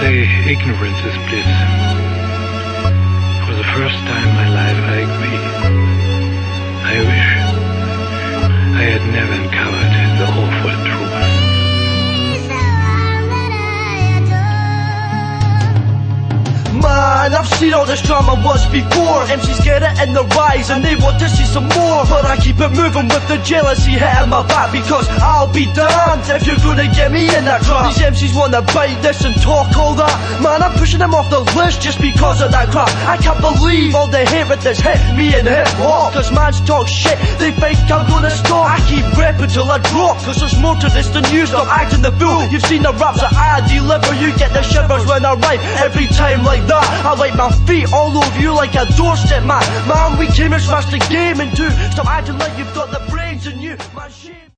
say ignorance is bliss. For the first time in my life, I agree. I wish I had never uncovered the awful truth. Man, I've seen all this drama once before. MCs get it in the rise and they want to see some more. But I keep it moving with the jealousy hitting my back, because I'll be damned if you're gonna get me in that trap. These MCs wanna bite this and talk all that. Man, I'm pushing them off the list just because of that crap. I can't believe all the hate that's hit me in hip hop. Cause mans talk shit, they think I'm gonna stop. I keep rapping till I drop, cause there's more to this than you. Stop acting the fool. You've seen the raps that I deliver. You get the shivers when I write every time like that. I like my feet all over you like a doorstep, man. Man, we came and smashed the game in two. Stop acting like you've got the brains in you, man.